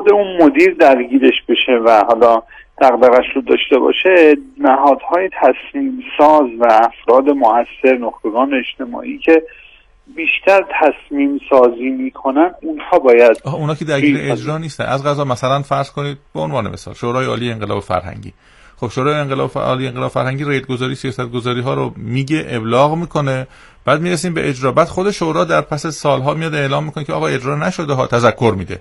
اون مدیر درگیرش بشه و حالا دغدغه‌اش رو داشته باشه، نهادهای تصمیم ساز و افراد مؤثر، نخبگان اجتماعی که بیشتر تصمیم سازی میکنن، اونها باید اونا که درگیر اجرا نیستن. از قضا مثلا فرض کنید به عنوان مثال شورای عالی انقلاب فرهنگی، خب شورای عالی انقلاب فرهنگی ریت‌گذاری سیاست‌گذاری ها رو میگه، ابلاغ میکنه، بعد میرسیم به اجرا، بعد خود شورا در پس سالها میاد اعلام میکنه که آقا اجرا نشده ها، تذکر میده.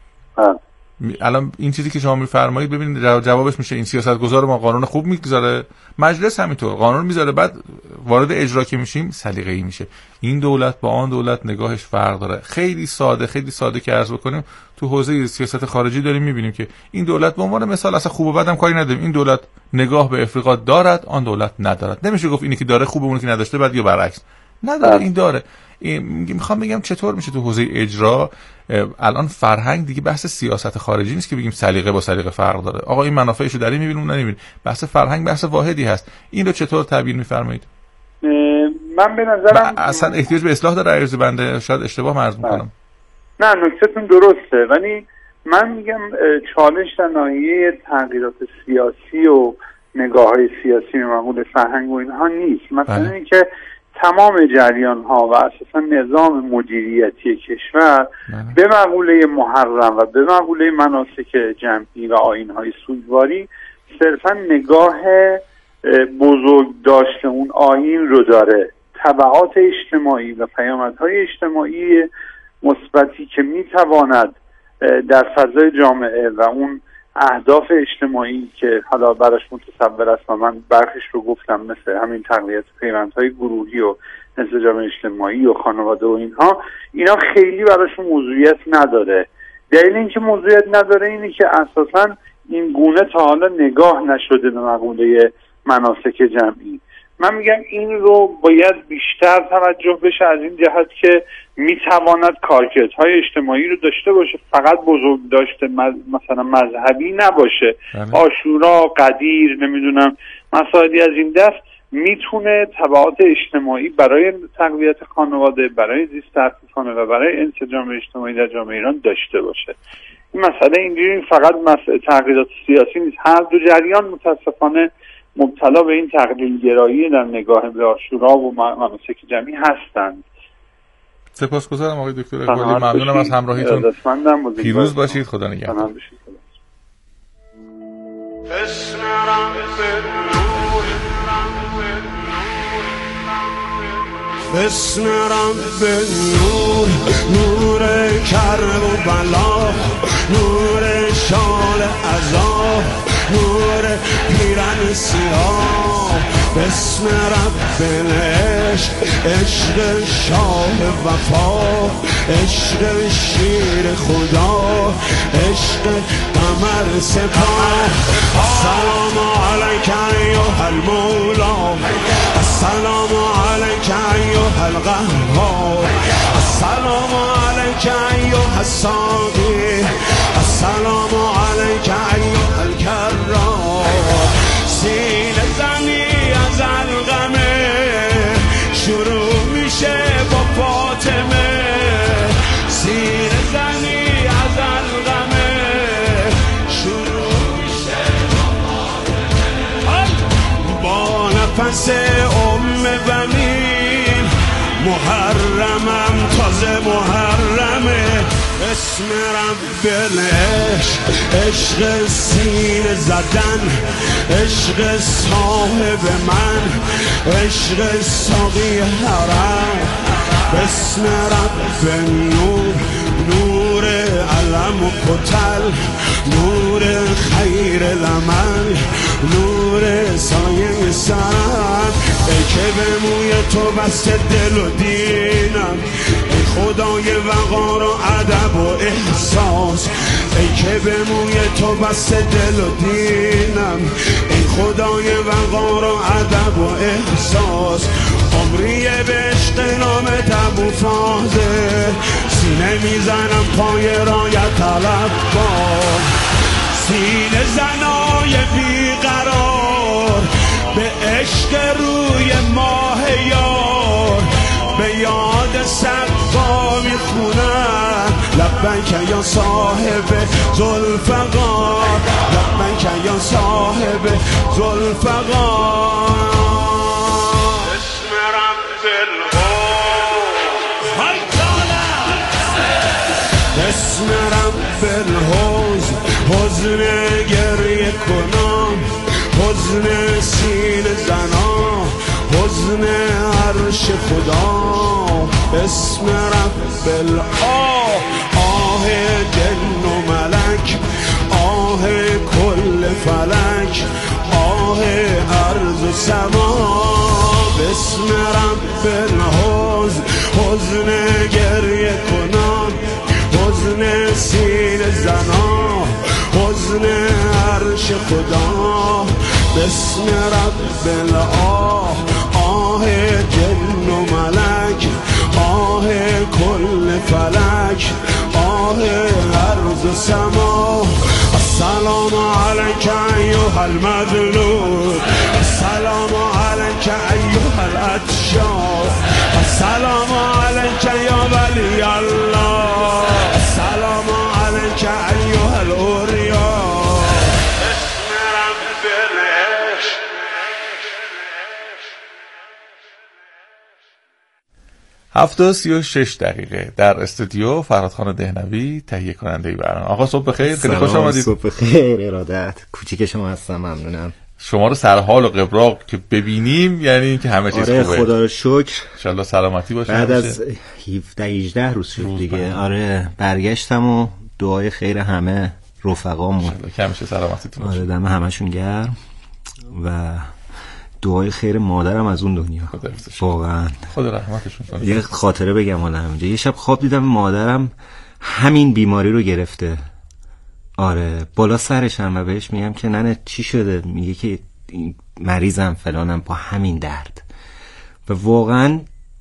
الان این چیزی که شما میفرمایید ببینید جوابش میشه این سیاستگزار ما قانون خوب میگذاره، مجلس همینطور قانون میذاره، بعد وارد اجرا که میشیم سلیقه‌ای میشه. این دولت با آن دولت نگاهش فرق داره. خیلی ساده که عرض بکنیم تو حوزه سیاست خارجی داریم میبینیم که این دولت به عنوان مثال اصلا خوب و بدم کاری نداریم، این دولت نگاه به افریقا دارد، آن دولت ندارد. نمیشه گفت اینی که داره خوبه اونی که نداشته بعد یا برعکس نداره، این داره. میخوام بگم چطور میشه تو حوزه اجرا الان فرهنگ دیگه بحث سیاست خارجی نیست که بگیم سلیقه با سلیقه فرق داره، آقا این منافعشو داریم میبینیم اون نمیبینیم، بحث فرهنگ بحث واحدی هست. این رو چطور تعبیر میفرمایید؟ من به نظرم اصلا احتیاج به اصلاح داره عرض بنده، شاید اشتباه عرض میکنم. نه نکتهتون درسته، ولی من میگم چالش در ناحیه تغییرات سیاسی و نگاه‌های سیاسی به مقوله فرهنگ و اینها نیست. مثلا اینکه تمام جریان ها و اساسا نظام مدیریتی کشور به مقوله محرم و به مقوله مناسک جمعی و آیین‌های سوگواری صرفا نگاه بزرگ داشته اون آیین رو داره. تبعات اجتماعی و پیامدهای اجتماعی مثبتی که میتواند در فضای جامعه و اون اهداف اجتماعی که حالا براش متصور است و من برخیش رو گفتم، مثل همین تقویت پیوندهای گروهی و انسجام اجتماعی و خانواده و اینا خیلی براشون موضوعیت نداره. دلیل اینکه موضوعیت نداره اینه که اساساً این گونه تا حالا نگاه نشده به مقوله مناسک جمعی. من میگم این رو باید بیشتر توجه بشه از این جهت که میتواند کارکردهای اجتماعی رو داشته باشه، فقط بزرگ داشته مثلا مذهبی نباشه. عاشورا، قدیر، نمیدونم مسائلی از این دست میتونه تبعات اجتماعی برای تقویت خانواده، برای زیست تحقیقانه و برای انسجام اجتماعی در جامعه ایران داشته باشه. این مسئله اینجوری فقط تغییرات سیاسی نیست، هر دو جریان متاسفانه مبتلا به این تقلیل گرایی در نگاه به عاشورا و مناسک جمعی هستند. سپاسگزارم آقای دکتر اقبالی، ممنونم از همراهیتون. پیروز باشید، خدا نگهدار. بسم رب نور، نور کرب و بلا، نور شال عذاب، نور پیرن سیاه. بسم رب عشق، عشق شاه وفا، عشق شیر خدا، عشق قمر سپاه. السلام علیک ایها المولا، السلام علیک ایها القهار، السلام علیک ایها الساقی، السلام علیک ایها الکرار. سینه زنی از القمه شروع میشه با فاطمه، سینه زنی از القمه شروع میشه با فاطمه. با نفس بنین محرمم تازه محرمه. اسم رب العشق، عشق سینه زدن، عشق صاحب من، عشق ساقی حرم. اسم رب نور، نور علم و کتل، نور خیر لمن، نور سایه سرم. ای که به موی تو بسته دل و دینم، ای خدای وقار و ادب و احساس. ای که به موی تو بسته دل و دینم، ای خدای وقار و ادب و احساس. عمری به عشق نامت ابو فاضل، سینه میزنم پای رایت طلب کن. سینه زنای بیقرار به عشق روی ماه یار، به یاد سقا میخونن لبیک یا صاحب ذوالفقار لبیک یا صاحب ذوالفقار اسم رب الحوض اسم رب الحوض حزن گریه کنان حزن سینه زنان حزن عرش خدا اسم رب الآه آه جن و ملک آه کل فلک آه ارض و سما اسم رب الحوض حزن گریه کنان حزن سینه زنان حزن عرش خدا بسم رب الآه آه جن و ملک آه کل فلک آه ارض و سما السلام علیک ایها المظلوم السلام علیک ایها الاتشار السلام علیک یا ولی الله السلام علیک ایها الاوریا 7:36 در استودیو فرهادخان دهنوی تهیه کننده برنامه. آقا صبح بخیر، خیلی خوش آمدید. صبح بخیر، ارادت. کوچیک شما هستم، ممنونم. شما رو سر حال و قبراق که ببینیم یعنی اینکه همه چیز خوبه. خدا رو شکر. ان شاء الله سلامتی باشه. بعد از 17-18 روز شد دیگه. آره برگشتم و دعای خیر همه رفقامون. ان شاء الله سلامتیتون باشه. آره دم همشون گرم و دعای خیر مادرم از اون دنیا. واقعا خدا رحمتشون کنه. یه خاطره بگم حالا همینجا. یه شب خواب دیدم مادرم همین بیماری رو گرفته. آره بالا سرشم و بهش میگم که ننه چی شده؟ میگه که مریضم فلانم با همین درد. و واقعا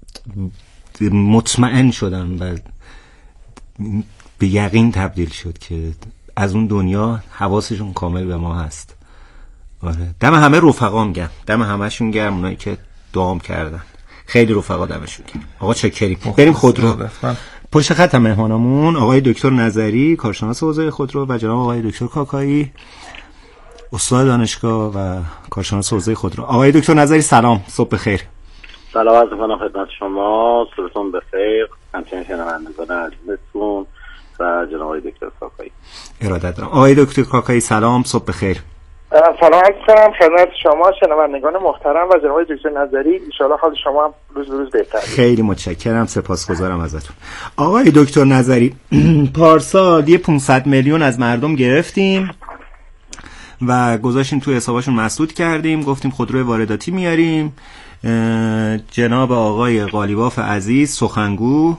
مطمئن شدم و به یقین تبدیل شد که از اون دنیا حواسشون کامل به ما هست. آره دم همه رفقام گرم، دم همشون گرم، اونایی که دعام کردن. خیلی رفقا دمشون گرم. آقا چکریم. بریم خودرو. پشت خط مهمانمون آقای دکتر نظری، کارشناس حوزه خودرو، و جناب آقای دکتر کاکایی، استاد دانشگاه و کارشناس حوزه خودرو. آقای دکتر نظری سلام، صبح بخیر. سلام عرض می‌کنم خدمت شما، صبحتون بخیر، همچنین شنوندگان عزیزتون و جناب آقای دکتر کاکایی. ارادت دارم. آقای دکتر کاکایی سلام، صبح بخیر. سلام عرض می‌کنم خدمت شما شنوندگان محترم و جناب دکتر نظری. ان شاءالله حال شما هم روز به روز بهتر. خیلی متشکرم، سپاسگزارم ازتون. آقای دکتر نظری، پارسال یه 500 میلیون از مردم گرفتیم و گذاشتیم توی حسابشون مسدود کردیم، گفتیم خودروی وارداتی میاریم. جناب آقای قالیباف عزیز سخنگو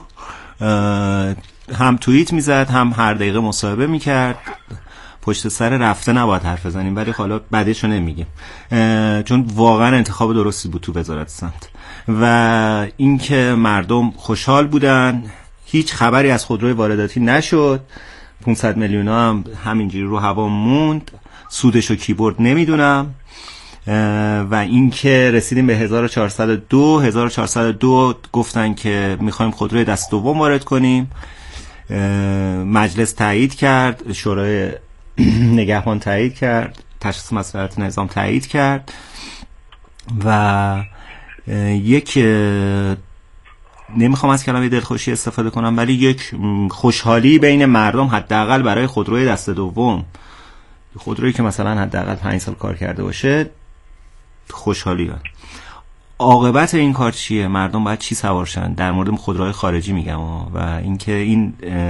هم توییت میزد هم هر دقیقه مصاحبه میکرد. پشت سر رفته نباید حرف بزنیم، ولی حالا بعدشو نمیگیم چون واقعا انتخاب درستی بود تو وزارت سمت. و اینکه مردم خوشحال بودن، هیچ خبری از خودروی وارداتی نشد، 500 میلیون هم همینجوری رو هوا موند، سودشو کی برد نمیدونم. و اینکه رسیدیم به 1402 گفتن که میخوایم خودروی دست دوم وارد کنیم. مجلس تایید کرد، شورای نگهبان تایید کرد، تشخیص مصلحت نظام تایید کرد و یک نمیخوام از کلمه دلخوشی استفاده کنم ولی یک خوشحالی بین مردم حداقل برای خودروی دست دوم، خودرویی که مثلا حداقل 5 سال کار کرده باشه، خوشحالی هست. عاقبت این کار چیه؟ مردم باید چی سوار شن؟ در مورد خودروهای خارجی میگم و اینکه این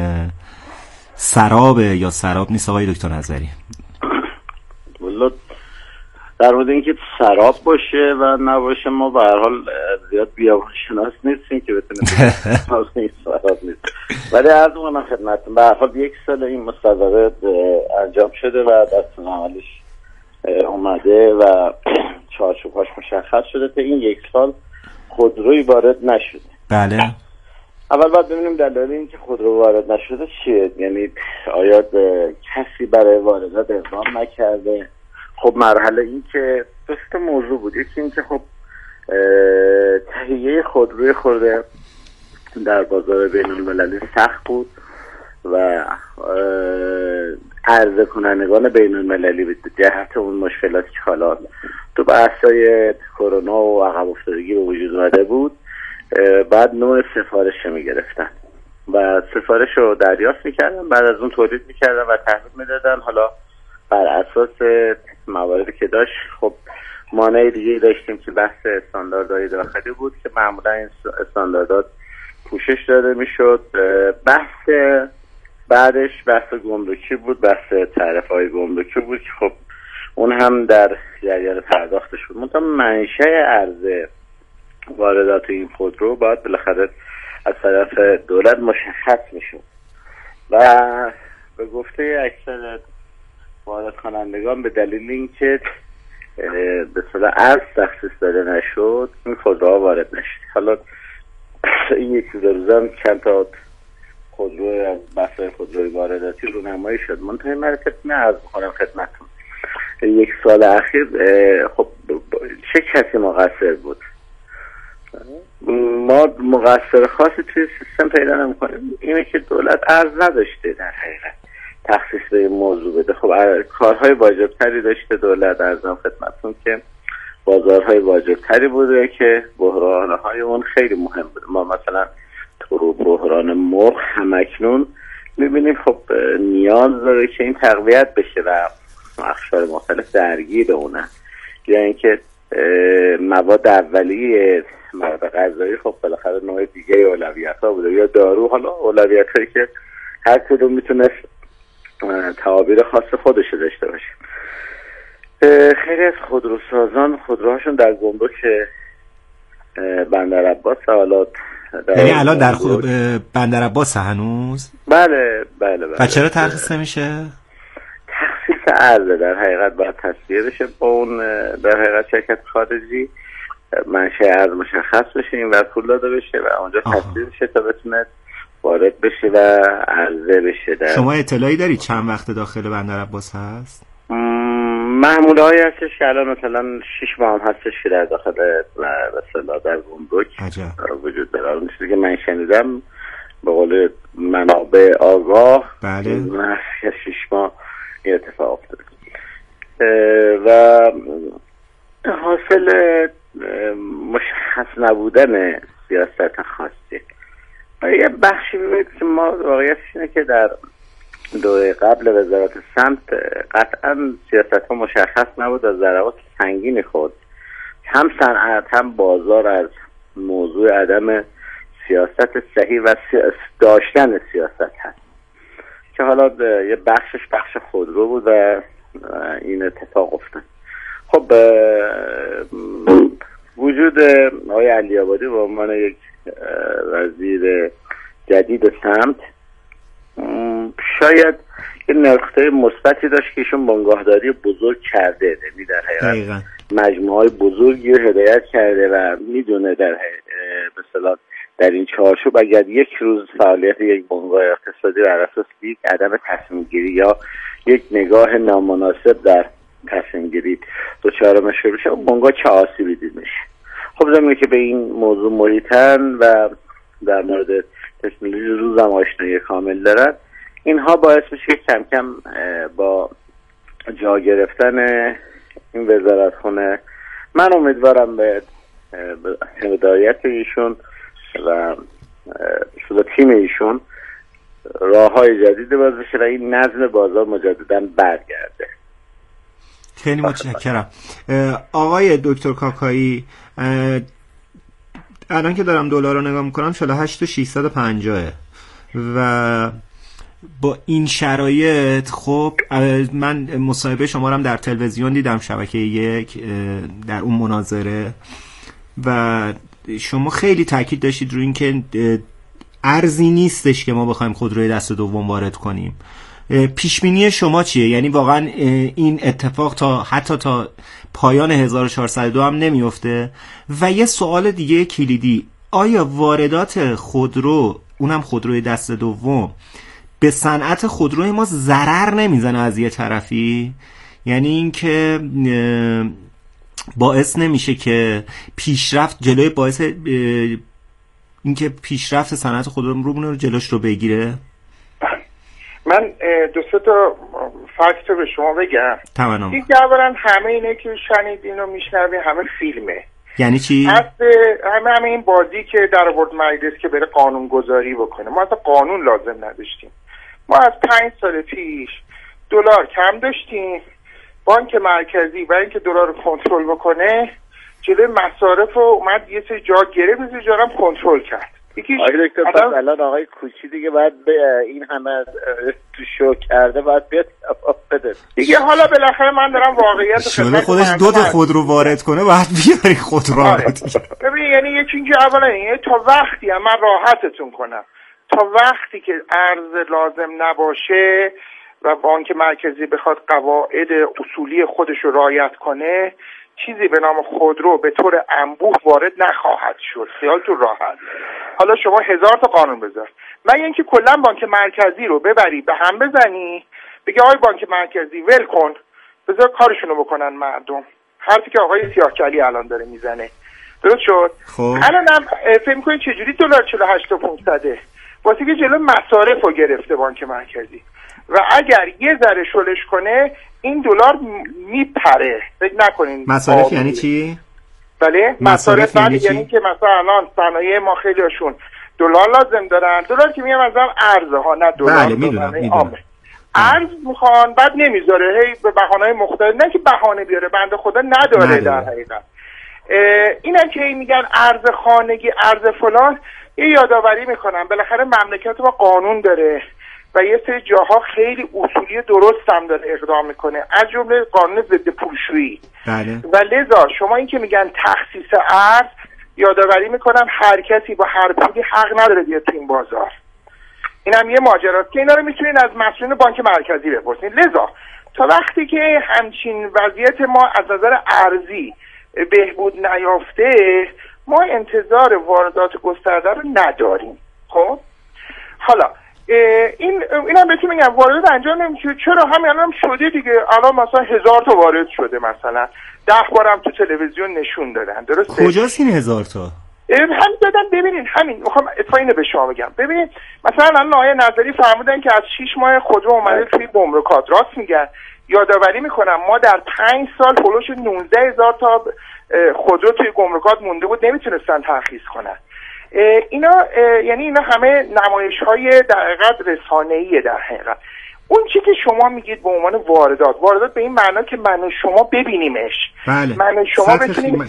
سرابه یا سراب نیست آقای دکتر نظری؟ والله در مورد اینکه سراب باشه و نباشه ما به هر حال زیاد بیابان شناس نیستیم که بتونیم این سراب نیست. ولی عرض می‌کنم خدمتتون به هر حال 1 سال این مصادره انجام شده و دستور عملش اومده و چارچوب‌هاش مشخص شده. تا این 1 سال خودروی وارد نشده. بله. اول باید ببینیم دلیل اینکه خودرو وارد نشده چیه. یعنی آیا کسی برای واردات اقدام نکرده؟ خب مرحله این که دوست موضوع بود. یکی این که خب تهیه خودروی خورده در بازار بین المللی سخت بود و عرضه کنندگان بین المللی به جهت اون مشکلاتی که حالا تو بحثای کرونا و عقب افتادگی به وجود اومده بود، بعد نوع سفارش میگرفتن و سفارش رو دریافت میکردن، بعد از اون تولید میکردن و تحویل میدادن. حالا بر اساس مواردی که داشت، خب مانع دیگه داشتیم که بحث استانداردهای داخلی بود که معمولا این استانداردات پوشش داده میشد. بحث بعدش بحث گمرکی بود، بحث تعرفه‌های گمرکی بود که خب اون هم در جریان پرداختش بود. منتها منشأ عرضه واردات این خودرو باید بالاخره از طرف دولت مشخص میشد و به گفته اکثر وارد کنندگان به دلیل اینکه به صلاح ارز تخصیص داده نشد این خودروها وارد نشد. حالا این یکی دو روزم چند تا خودرو از بحث‌های خودروی وارداتی رو نمایی شد. من تا این مرتب عرض می‌کنم خدمتتون یک سال اخیر خب چه کسی مقصر بود؟ ما مقصر خاصی توی سیستم پیدا نمی‌کنیم. اینه که دولت ارز نداشته در حقیقت تخصیص به این موضوع بده. خب کارهای واجبتری داشته دولت، ارزم خدمتتون که بازارهای واجبتری بوده که بحرانهای اون خیلی مهم بوده. ما مثلا تو بحران مرغ همکنون میبینیم خب نیاز داره که این تقویت بشه و اقشار مختلف درگیر اونه، یا اینکه مواد اولیه مواد غذایی خب بالاخره نوع دیگه اولویت‌ها بوده، یا دارو. حالا اولویت‌هایی که هر کدوم میتونست تعابیر خاص خودش داشته باشه. خیلی از خودروسازان خودروهاشون در گمرک بندر عباس حالا یعنی الان در بندر عباس هنوز؟ بله. و چرا ترخیص نمیشه؟ تخصیص عرضه در حقیقت باید تصویه بشه با اون در حقیقت شرکت خارجی، منشأ ارز مشخص بشه، این ور پول داده بشه و اونجا تصویه بشه تا بتونه وارد بشه و عرضه بشه. شما اطلاعی دارید چند وقت داخل بندر عباس هست؟ محموله هایی هستش که الان مثلا 6 ماه هم هستش که در داخل مثلا در گمرک وجود داره. اون چیزی که من شنیدم به قول منابع آگاه بله 6 ماه این اتفاق افتاده و حاصل مشخص نبودن سیاست خاصی. یه بخشی ببینید که ما واقعیتش اینه که در دوره قبل وزارت سمت قطعا سیاست ها مشخص نبود. از ضربات سنگین خود هم صنعت هم بازار از موضوع عدم سیاست صحیح و داشتن سیاست هست که حالا یه بخشش بخش خودرو بود و این اتفاق افتاد. خب وجود آقای علی‌آبادی به عنوان یک وزیر جدید سمت شاید یه نقطه مثبتی داشت که ایشون بنگاهداری بزرگ کرده، یعنی در حقیقت مجموعه‌های بزرگی رو هدایت کرده و میدونه در مثلا در این چارچوب اگر یک روز فعالیت یک بنگاه اقتصادی بر اساس یک عدم تصمیم گیری یا یک نگاه نامناسب در تصمیم گیری دچار مشکل بشه، اون بنگاه چه آسیبی دیده میشه. خب زمینی که به این موضوع محیطن و در مورد تکنولوژی روزم آشنایی کامل دارن، اینها باعث میشه کم کم با جا گرفتن این وزارتخونه من امیدوارم به هدایت ایشون و تیم ایشون راههای جدیدی باز بشه و این نظم بازار مجددا برگرده. خیلی متشکرم. آقای دکتر کاکایی، الان که دارم دلار رو نگاه میکنم 48,650 و با این شرایط خب من مصاحبه شما رو هم در تلویزیون دیدم شبکه 1 در اون مناظره و شما خیلی تاکید داشتید روی این که ارزی نیستش که ما بخوایم خودروی دست دوم وارد کنیم. پیشبینی شما چیه؟ یعنی واقعا این اتفاق حتی تا پایان 1402 هم نمیفته؟ و یه سوال دیگه کلیدی، آیا واردات خودرو، اونم خودروی دست دوم، به صنعت خودروی ما ضرر نمیزنه از یه طرفی؟ یعنی این که باعث نمیشه که پیشرفت جلوی باعث اینکه پیشرفت صنعت خودرو رو جلوش رو بگیره؟ من دو سه تا فکت رو به شما بگم. تمام. دیگه اولا همه اینه که شنیدین و میشنوین همه فیلمه. یعنی چی؟ همه این بازی که در آورد مجلس که بره قانون گذاری بکنه. ما اصلا قانون لازم نداشتیم. ما از 5 سال پیش دلار کم داشتیم، بانک مرکزی برای اینکه دلار رو کنترل بکنه جلوی مصارف رو اومد یه سری جا گرفت، یه سری جا هم کنترل کرد. آقای دکتر پس الان آقای کوچی دیگه باید به این همه تو شو کرده باید بیاد جواب بده دیگه. حالا بالاخره من دارم واقعیت شده خودش 2 تا خودرو وارد کنه باید بیاری خودرو ببین یعنی یکی اینکه اولا اینه تا وقتی من راحتتون کنم تا وقتی که ارز لازم نباشه و بانک مرکزی بخواد قواعد اصولی خودش رو رعایت کنه چیزی به نام خودرو به طور انبوه وارد نخواهد شد. خیالتون راحت. حالا شما 1000 تا قانون بذار، من اینکه کلا بانک مرکزی رو ببری به هم بزنی بگه آقای بانک مرکزی ول کن بذار کارشونو بکنن مردم، حرفی که آقای سیاه‌کلی الان داره میزنه درست شد. الانم فکر می‌کنید چجوری دلار 48 تا 500 واسه که جلو مصارف رو گرفته بانک مرکزی و اگر یه ذره شلش کنه این دلار میپره. فکر نکنین مصارف یعنی چی؟ بله مصارف یعنی که مثلا الان صنایع ما خیلیشون دلار لازم دارن، دلار که میگم مثلا ارزه ها نه دلار. بله میدونم. ارز میخوان بعد نمیذاره، هی به بهانه‌های مختلف، نه که بهانه بیاره بنده خدا نداره. در حقیقت اینم که میگن ارز خانگی ارز فلان، یه یادآوری میکنم بالاخره مملکت ما قانون داره و یه سری جاها خیلی اصولی درست هم داره اقدام میکنه، از جمله قانون ضد پولشویی. بله. و لذا شما این که میگن تخصیص ارز، یادآوری میکنم هر کسی با هر پولی حق نداره بیاد تو این بازار. اینم یه ماجراست که اینا رو میتونین از مسئولین بانک مرکزی بپرسین. لذا تا وقتی که همچین وضعیت ما از نظر ارزی بهبود نیافته ما انتظار واردات گسترده رو نداریم. خب حالا اینم بهتون میگم واردات انجام نمیشه. چرا؟ همین الان شده دیگه. الان مثلا 1000 تا وارد شده، مثلا 10 بارم تو تلویزیون نشون دادن. درسته؟ کجاست این 1000 تا؟ هم دادن. ببینید همین میخوام اتفاقی به شما بگم. ببینید مثلا الان آقای نظری فرمودن که از 6 ماه خودرو اومده توی گمرکات. راست میگن. یادآوری میکنم ما در 5 سال هولوش 19000 تا خودرو توی گمرکات مونده بود نمیتونستن ترخیص کنن. یعنی اینا همه نمایش‌های در حقیقت رسانه‌ایه. در حقیقت اون چی که شما میگید به عنوان واردات به این معنا که من و شما ببینیمش. بله. من و شما بتونیم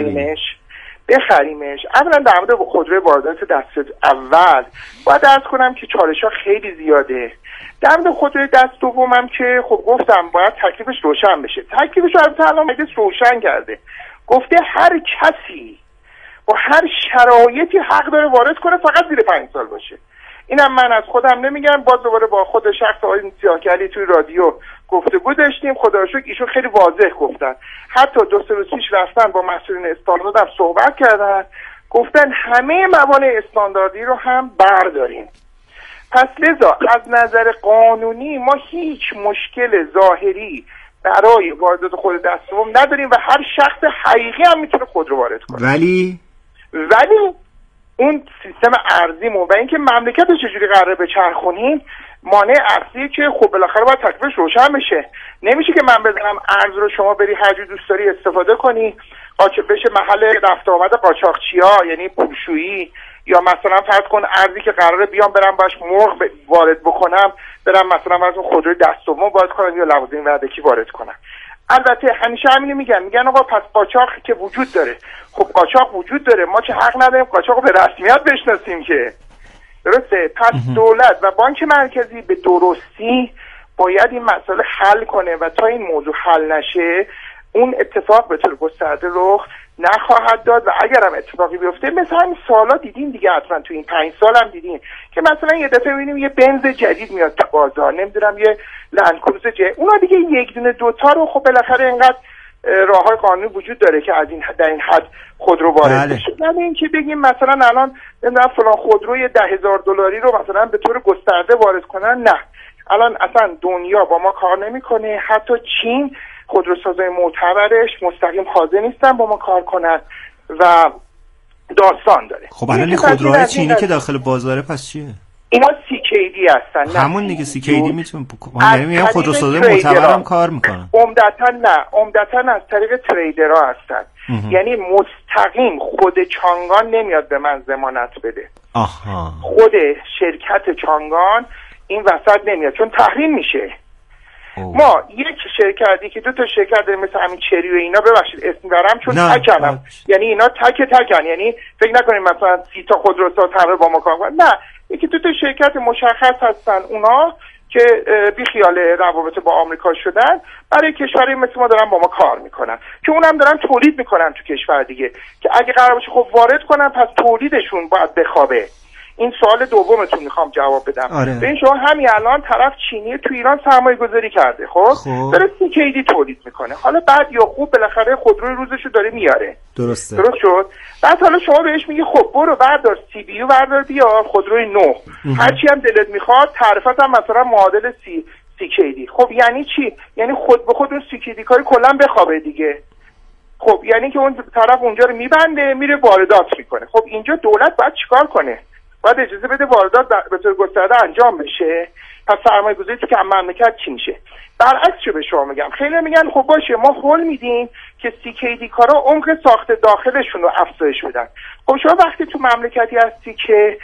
بخریمش. اولا در مورد خودروی واردات دست اول باید عرض کنم که چالش‌ها خیلی زیاده. در مورد خودروی دست دومم که خب گفتم باید تکلیفش روشن بشه. تکلیفش رو الان مجلس روشن کرده. گفته هر کسی با هر شرایطی حق داره وارد کنه، فقط زیر 5 سال باشه. اینم من از خودم نمیگم، باز دوباره با خود شخص آقای سیاه‌کلی توی رادیو گفتگو داشتیم. خدا رو شکر ایشون خیلی واضح گفتن. حتی 2 روز پیش رفتن با مسئولین استاندارد هم صحبت کردن، گفتن همه موانع استانداردی رو هم برداریم. پس لذا از نظر قانونی ما هیچ مشکل ظاهری برای واردات خود دست دوم نداریم و هر شخص حقیقی هم میتونه خودرو وارد کنه. ولی اون سیستم ارزیمون و اینکه مملکت چجوری قراره بچرخونیم مانع اصلیه که خب بالاخره باید تکلیفش روشن بشه. نمیشه که من بزنم ارز رو شما بری هر جور دوست داری استفاده کنی بشه محل رفت آمد قاچاقچی‌ها، یعنی پولشویی. یا مثلا فرض کن ارزی که قراره بیام برم باش مرغ وارد بکنم برم مثلا واسه خودروی دست دوم وارد کنم یا لوازم وردکی وارد کنم. البته همیشه همینو میگن آقا پس قاچاق که وجود داره. خب قاچاق وجود داره، ما چه حق نداریم قاچاق رو به رسمیت بشناسیم که؟ درسته؟ پس دولت و بانک مرکزی به درستی باید این مسئله حل کنه و تا این موضوع حل نشه اون اتفاق به طور گسترده رخ نخواهد داد. و اگر هم اتفاقی بیفته مثلا این سالا دیدین دیگه، حتما تو این 5 سال هم دیدین که مثلا یه دفعه میبینیم یه بنز جدید میاد تو بازار، نمیدونم یه لندکروز جدید، اونا دیگه 1 دونه 2 تا رو خب بالاخره اینقدر راههای قانونی وجود داره که از این در این حد خودرو وارد بشه. یعنی اینکه بگیم مثلا الان نمیدونم فلان خودروی $10,000 رو مثلا به طور گسترده وارد کنن، نه. الان اصلا دنیا با ما کار نمیکنه، حتی چین خودروسازای معتبرش مستقیم حاضر نیستن با ما کار کنن و داستان داره. خب الان این خودروهای چینی که داخل بازاره پس چیه؟ اینا سیک CKD هستن. همون دیگه CKD میتونه یعنی میگم خودروسازهای معتبرم کار میکنن. عمدتاً از طریق تریدرها هستن. یعنی مستقیم خود چانگان نمیاد به من ضمانت بده. خود شرکت چانگان این وسط نمیاد چون تحریم میشه. ما یک شرکتی که دو تا شرکت مثل همین چری و اینا، ببخشید اسم دارم چون تکنم، یعنی اینا تکن، یعنی فکر نکنید مثلا 30 تا خودروساز همه با ما کار کنن، نه، یکی دو تا شرکت مشخص هستن اونا که بی خیال روابط با آمریکا شدن، برای کشوری مثل ما دارن با ما کار میکنن که اونم دارن تولید میکنن تو کشور دیگه، که اگه قرار باشه خب وارد کنن پس تولیدشون باید بخوابه. این سوال دومتون میخوام جواب بدم. ببین شما همین الان طرف چینی تو ایران سرمایه گذاری کرده، خب داره CKD تولید میکنه، حالا بعد یا خوب بالاخره خودروی روزشو داره میاره، درست شد. بعد حالا شما بهش میگی خب برو بردار CBU بردار بیار خودروی نو، هرچی هم دلت میخواد، تعرفت هم مثلا معادل CKD. خب یعنی چی؟ یعنی خود به خود اون CKD کاری کلا بخوابه دیگه. خب یعنی که اون طرف اونجا رو میبنده میره واردات میکنه. خب اینجا دولت باید چیکار کنه؟ باید اجازه بده واردات به طور گسترده انجام بشه. پس سرمایه گذاری تو کم مملکت چی میشه؟ برعکس چه به شما میگم، خیلی میگن خب باشه ما هول میدیم که CKD کارا عمق ساخت داخلشون رو افزایش بدن. خب شما وقتی تو مملکتی هستی که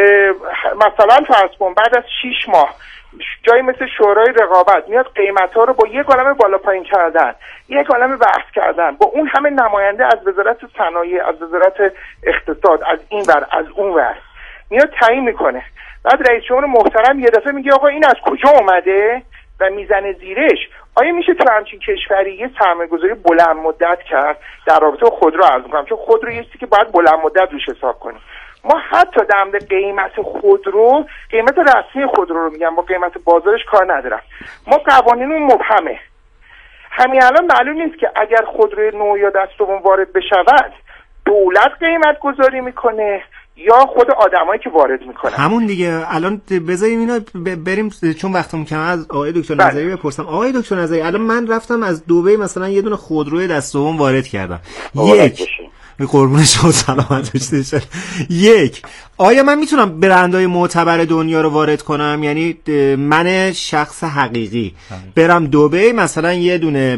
مثلا فرض کن بعد از 6 ماه جایی مثل شورای رقابت میاد قیمت‌ها رو با یک عالمه بالا پایین کردن، یک عالمه بحث کردن، با اون همه نماینده از وزارت صنایع، از وزارت اقتصاد، از این ور از اون ور میاد تعیین میکنه، بعد رئیس جمهور محترم یه دفعه میگه آقا این از کجا اومده و میزنه زیرش. آیا میشه تو همچین کشوری یه سرمایه‌گذاری بلند مدت کرد در رابطه با خودرو؟ عرض می‌کنم چون خودرو یه چیزی که باید بلند مدت روش حساب کنیم. ما حتی در مورد قیمت خودرو، قیمت رسمی خودرو رو میگم، با قیمت بازارش کار ندارم، ما قوانینمون مبهمه. همین الان معلوم نیست که اگر خودروی نو یا دست دوم وارد بشود دولت قیمت گذاری میکنه یا خود آدمایی که وارد میکنن. همون دیگه. الان بذاریم اینا بریم چون وقتمون کمه از آقای دکتر نظری بپرسم. آقای دکتر نظری الان من رفتم از دبی مثلا یه دونه خودروی دست دوم وارد کردم، یک قربون شما سلامت باشید، یک آیا من میتونم برندهای معتبر دنیا رو وارد کنم؟ یعنی من شخص حقیقی برم دبی مثلا یه دونه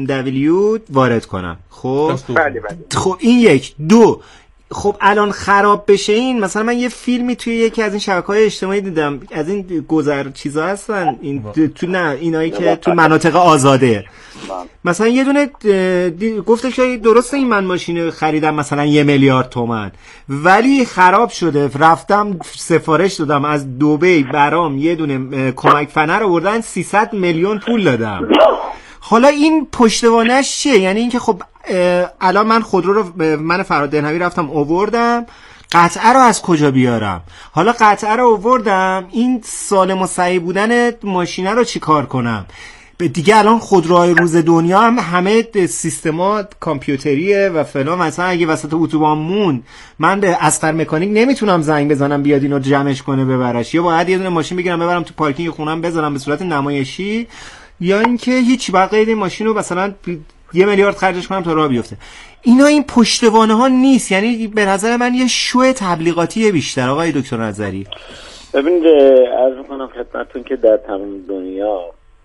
BMW وارد کنم، خب بله. خب این یک. دو، خب الان خراب بشه این، مثلا من یه فیلمی توی یکی از این شبکه‌های اجتماعی دیدم، از این گذر چیزا هستن این تو، نه اینایی که تو مناطق آزاده، مثلا یه دونه گفتش که درسته این من ماشین خریدم مثلا 1 میلیارد تومان ولی خراب شده، رفتم سفارش دادم از دبی برام یه دونه کمک فنر آوردن 300 میلیون پول دادم. حالا این پشتوانش چیه؟ یعنی اینکه خب الان من خودرو رو من فرهاد دهنوی رفتم آوردم، قطعه رو از کجا بیارم؟ حالا قطعه رو آوردم، این سالم و صحیح بودن ماشینه رو چی کار کنم؟ دیگه الان خودروهای روز دنیا هم همه سیستما کامپیوتریه و فلان، مثلا اگه وسط اتوبان موند من به اسقر مکانیک نمیتونم زنگ بزنم بیاد اینو جمعش کنه ببرش، یا باید یه دونه ماشین بگیرم ببرم تو پارکینگ خونم بذارم به صورت نمایشی، یا اینکه هیچ باید قید ماشین رو مثلا 1 میلیارد خرجش کنم تا راه بیفته. اینا این پشتوانه ها نیست، یعنی به نظر من یه شو تبلیغاتی بیشتر. آقای دکتر نظری ببینید عرض می‌کنم خدمتتون که در تمام دنیا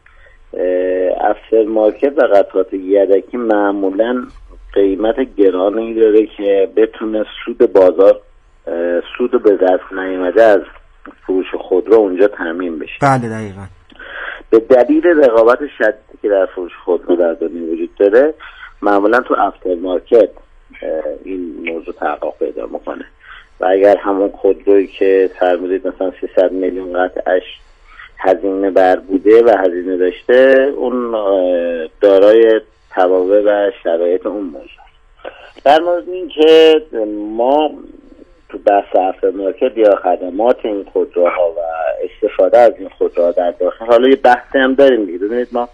افسر مارکت و قطعات یدکی معمولا قیمت گرانی داره که بتونه سود بازار، سود به دست نیامده از فروش خودرو اونجا تامین بشه. بله دقیقاً. به دلیل رقابت شدیدی که در فروش خودرو در دنیا وجود داره معمولا تو افسر مارکت این موضوع تحقق پیدا میکنه و اگر همون خودرویی که فرمودید مثلا 300 میلیون قطعش هزینه بر بوده و هزینه داشته، اون دارای توابع و شرایط اون موضوع. در مورد این که ما تو بحث افرمارکت یا خدمات این خودروها و استفاده از این خودروها در داخل، حالا یه بحثی هم داریم دیگه. ببینید ما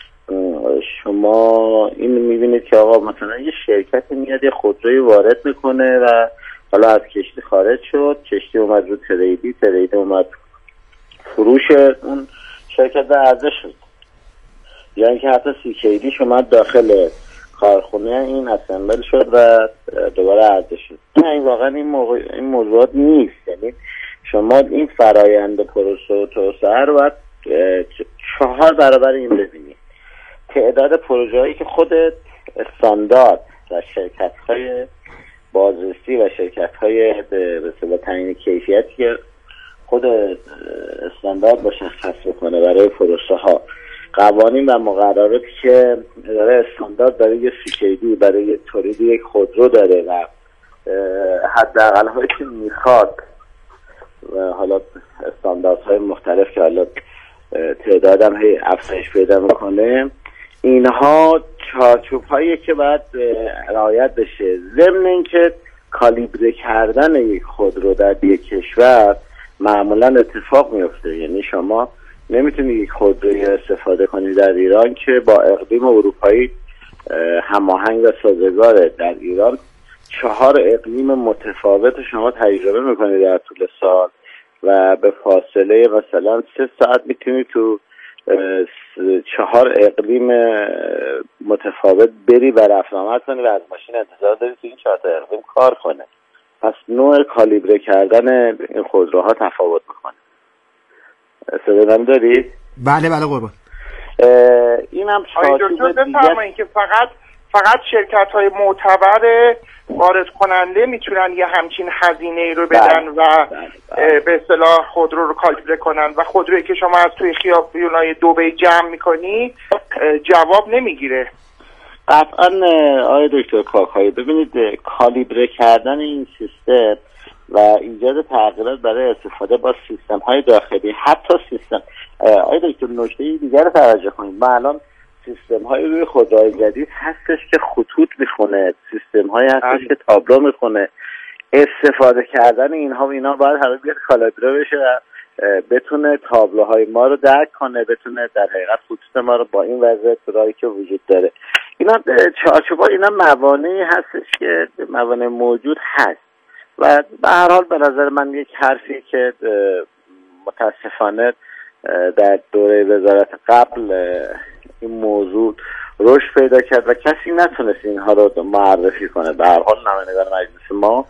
شما این میبینید که آقا مثلا یه شرکتی میاد یه خودروی وارد میکنه و حالا از کشتی خارج شد، کشتی اومد رو تریدی اومد فروش اون شرکت در عرضه شد، یا اینکه حتی CKD اومد داخل کارخونه این اسمبل شد و دوباره عرضه شد. این واقعا این موضوعات نیست. یعنی شما این فرایند پروسه و توسعه رو باید 4 برابر این ببینید. تعداد پروژه هایی که خود استاندارد و شرکت های بازرسی و شرکت های به اصطلاح تعیین کیفیتی که خود استاندارد مشخص بکنه برای پروسه ها، قوانین و مقرراتی که اداره استاندارد برای یه CKD برای تولید یک خودرو داره و حداقل هایی که میخواد و حالا استانداردهای مختلف که حالا تعدادم هی افزایش پیدا میکنه، اینها چارچوب هایی که باید رعایت بشه. ضمن اینکه کالیبره کردن یک خودرو در یک کشور معمولا اتفاق میفته، یعنی شما نمیتونید یک خودروی استفاده کنید در ایران که با اقلیم اروپایی هماهنگ و سازگاره. در ایران 4 اقلیم متفاوت شما تجربه میکنید در طول سال و به فاصله مثلا 3 ساعت میتونید تو 4 اقلیم متفاوت بری و رفت آمد کنی و از ماشین انتظار داری تو این 4 تا اقلیم کار کنه. پس نوع کالیبره کردن این خودروها تفاوت میکنه. صدام دارید؟ بله قربان. اینم چارچوب دیگه که فقط شرکت های معتبر وارد کننده میتونن یه همچین هزینه رو بدن و به اصطلاح خودرو رو کالیبره کنن و خودرویی که شما از توی خیابونای دبی جمع میکنی جواب نمیگیره. قطعا آقای دکتر کاکایی، ببینید کالیبره کردن این سیستم و ایجاد تغییرات برای استفاده با سیستم های داخلی، حتی سیستم آقای دکتر نکته دیگر رو توجه کنید. ما الان سیستم های روی خودروهای جدید هستش که خطوط میخونه، سیستم های هستش که تابلو میخونه. استفاده کردن اینها و اینا باید همه بیاد کالیبره بشه و بتونه تابلوهای ما رو درک کنه، بتونه در حقیقت خطوط ما رو با این وضعیت راهی که وجود داره، اینا چارچوبا، اینا موانعی هستش که موانع موجود هست و به هر حال به نظر من یک حرفی که متاسفانه در دوره وزارت قبل این موضوع رشد پیدا کرد و کسی نتونست اینها رو معرفی کنه. به هر حال نمایندگان مجلس ما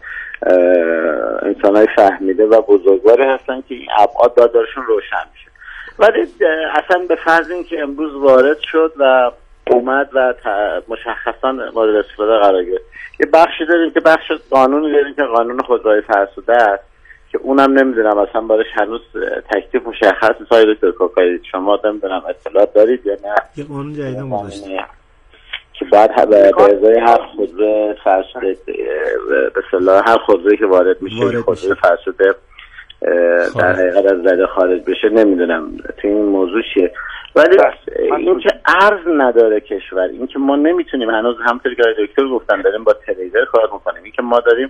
انسان‌های فهمیده و بزرگواری هستن که این ابعاد باید دارشون روشن میشه. ولی اصلا به فرض اینکه امروز وارد شد و اومد و مشخصا مورد استفاده قرار گرفت، یه بخشی داریم که بخش قانونی داریم که قانون خودروهای فرسوده است که اونم نمیدونم اصلا برش هنوز تکلیف مشخص نیست. های دکتر کاکایی شما نمیدونم اطلاعات دارید یا نه؟ یه قانون جدید گذاشته که بعد به ازای هر خودرو فرسوده به اصطلاح هر خودرویی که وارد میشه خودرو فرسوده در حقیقت از رده خارج بشه. نمیدونم تو این موضوع چیه، ولی این که ارز نداره کشور، این که ما نمیتونیم هنوز، همونطوری که دکتر گفتن داریم با تریلر کار میکنیم، این که ما داریم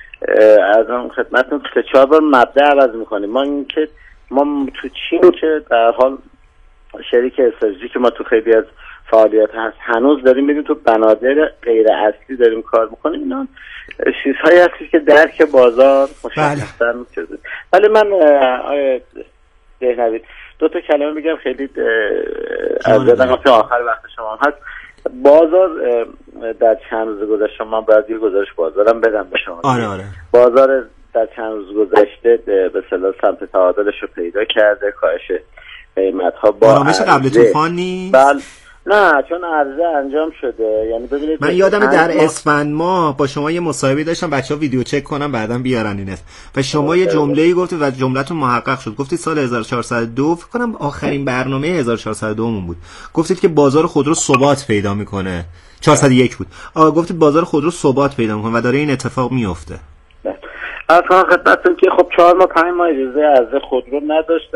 از اون خدمتتون 3-4 بار مبدا عوض میکنیم. ما این که ما تو چین که در حال شریک استراتژیک ما تو خیلی از فعالیت هست، هنوز داریم میریم تو بنادر غیر اصلی داریم کار میکنیم. اینا چیزهایی هستی که درک بازار مشخصا شده. ولی من آیه دهنوید 2 تا کلمه میگم خیلی از یادم که آخر وقت شما هست. بازار در چند روز گذشته من باید یه گزارش بازارم بدم به شما. آره. بازار در چند روز گذشته به اصطلاح سمت تعادلش رو پیدا کرده، کاهش قیمت ها با آرامش قبل طوفان نیست. بله نه، چون عرضه انجام شده. یعنی ببینید من یادم در اسفند ماه با شما یه مصاحبه داشتم، بچه‌ها ویدیو چک کنم بعداً بیارن این اسم، و شما یه جمله‌ای گفتید و جمله‌تون محقق شد. گفتید سال 1402 فکر کنم آخرین برنامه 1402 مون بود، گفتید که بازار خودرو ثبات پیدا میکنه. 401 بود. گفتید بازار خودرو ثبات پیدا میکنه و داره این اتفاق میفته. اصلا خدمتتون که خب 4 ماه 5 ماه اجازه عرضه خودرو نداشت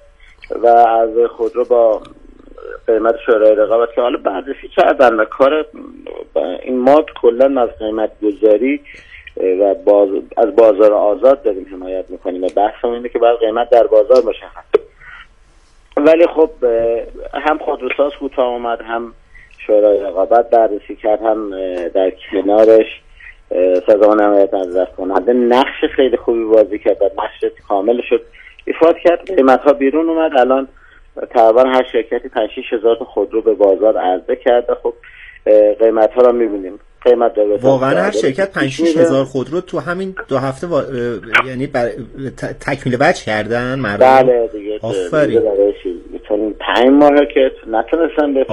و عرضه خودرو با قیمت شورای رقابت که حالا بررسی کردن و کار این ما کلا از قیمت گذاری و از بازار آزاد داریم حمایت میکنیم و بحثمون اینه که باید قیمت در بازار مشخص. ولی خب هم خودروساز کوتاه اومد، هم شورای رقابت بررسی کرد، هم در کنارش سازمان حمایت از دست کننده نقش خیلی خوبی بازی کرد و نقش کامل شد ایفاد کرد. قیمت ها بیرون اومد. الان تقریبا هر شرکتی 5-6 هزار تا خودرو به بازار عرضه کرده. خب قیمت ها رو میبینیم. قیمت داره. واقعا هر شرکت 5-6 هزار خودرو تو همین 2 هفته یعنی تکمیل بچ کردن مردم. بله دیگه. آفرین. چون 5 ماهه که نتونستن